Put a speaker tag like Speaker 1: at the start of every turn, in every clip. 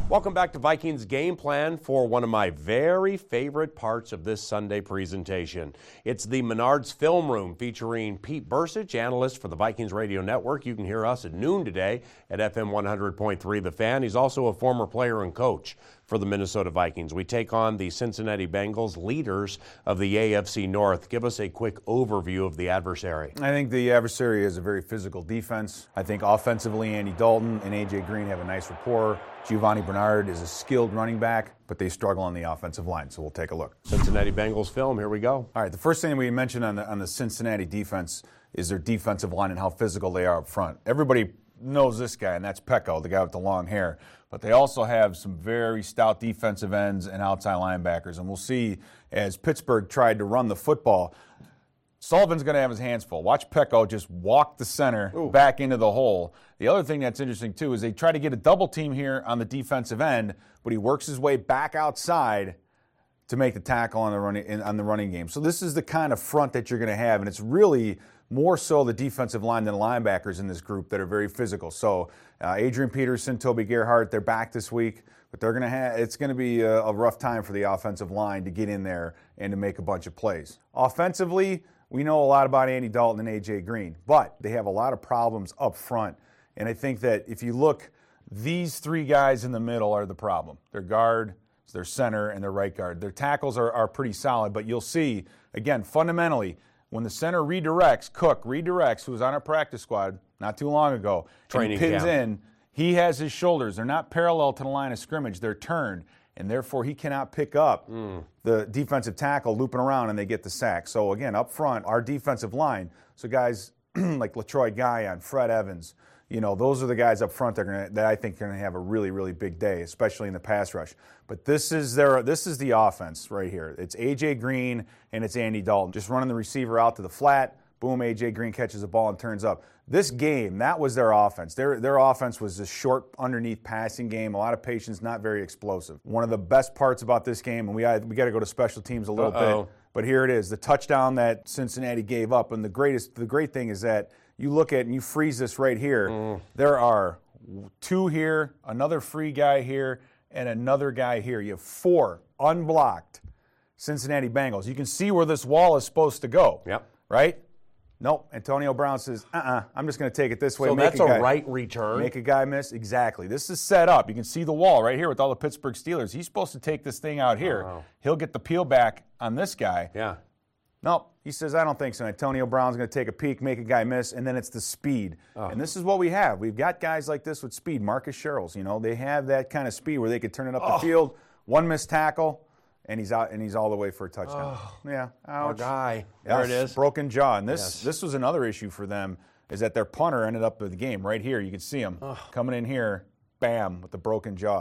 Speaker 1: Welcome back to Vikings Game Plan for one of my very favorite parts of this Sunday presentation. It's the Menards Film Room featuring Pete Bercich, analyst for the Vikings Radio Network. You can hear us at noon today at FM 100.3 The Fan. He's also a former player and coach for the Minnesota Vikings. We take on the Cincinnati Bengals, leaders of the AFC North. Give us a quick overview of the adversary.
Speaker 2: I think the adversary is a very physical defense. I think offensively, Andy Dalton and A.J. Green have a nice rapport. Giovanni Bernard is a skilled running back, but they struggle on the offensive line, so we'll take a look.
Speaker 1: Cincinnati Bengals film, here we go.
Speaker 2: All right, the first thing we mentioned on the Cincinnati defense is their defensive line and how physical they are up front. Everybody knows this guy, and that's Peko, the guy with the long hair. But they also have some very stout defensive ends and outside linebackers. And we'll see, as Pittsburgh tried to run the football, Sullivan's going to have his hands full. Watch Peko just walk the center back into the hole. The other thing that's interesting, too, is they try to get a double team here on the defensive end, but he works his way back outside to make the tackle on the running game. So this is the kind of front that you're going to have, and it's really more so the defensive line than the linebackers in this group that are very physical. So Adrian Peterson, Toby Gerhart, they're back this week, but they're going to have it's going to be a rough time for the offensive line to get in there and to make a bunch of plays. Offensively, we know a lot about Andy Dalton and A.J. Green, but they have a lot of problems up front. And I think that if you look, these three guys in the middle are the problem. Their guard, their center, and their right guard. Their tackles are pretty solid, but you'll see, again, fundamentally, when the center Cook redirects, who was on our practice squad not too long ago,
Speaker 1: training
Speaker 2: and pins
Speaker 1: camp
Speaker 2: in, he has his shoulders. They're not parallel to the line of scrimmage. They're turned, and therefore he cannot pick up the defensive tackle looping around, and they get the sack. So, again, up front, our defensive line, so guys like LaTroy Guion, Fred Evans, those are the guys up front that I think are going to have a really, really big day, especially in the pass rush. But this is the offense right here. It's A.J. Green and it's Andy Dalton. Just running the receiver out to the flat, boom, A.J. Green catches the ball and turns up. This game, that was their offense. Their offense was a short underneath passing game, a lot of patience, not very explosive. One of the best parts about this game, and we got to go to special teams a little bit, but here it is, the touchdown that Cincinnati gave up. And the great thing is that you look at and you freeze this right here. There are two here, another free guy here, and another guy here. You have four unblocked Cincinnati Bengals. You can see where this wall is supposed to go.
Speaker 1: Yep.
Speaker 2: Right? Nope. Antonio Brown says, I'm just going to take it this way.
Speaker 1: So that's a right return.
Speaker 2: Make a guy miss. Exactly. This is set up. You can see the wall right here with all the Pittsburgh Steelers. He's supposed to take this thing out here.
Speaker 1: Wow.
Speaker 2: He'll get the peel back on this guy.
Speaker 1: Yeah.
Speaker 2: Nope. He says, I don't think so. Antonio Brown's going to take a peek, make a guy miss, and then it's the speed. And this is what we have. We've got guys like this with speed. Marcus Sherrills, they have that kind of speed where they could turn it up the field, one missed tackle, and he's out, and he's all the way for a touchdown. Yeah. Ouch.
Speaker 1: Our guy.
Speaker 2: Yes,
Speaker 1: There it is.
Speaker 2: Broken jaw. And this was another issue for them, is that their punter ended up with the game right here. You can see him coming in here, bam, with the broken jaw.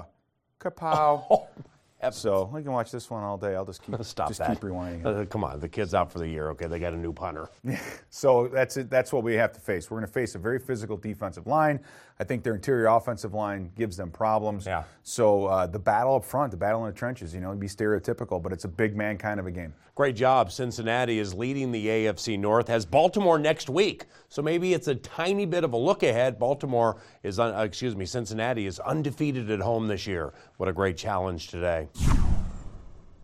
Speaker 2: Kapow. So we can watch this one all day. I'll just keep keep rewinding.
Speaker 1: Come on, the kid's out for the year. Okay, they got a new punter.
Speaker 2: So that's it. That's what we have to face. We're going to face a very physical defensive line. I think their interior offensive line gives them problems.
Speaker 1: Yeah.
Speaker 2: So the battle up front, the battle in the trenches, it'd be stereotypical, but it's a big man kind of a game.
Speaker 1: Great job. Cincinnati is leading the AFC North, has Baltimore next week. So maybe it's a tiny bit of a look ahead. Cincinnati is undefeated at home this year. What a great challenge today.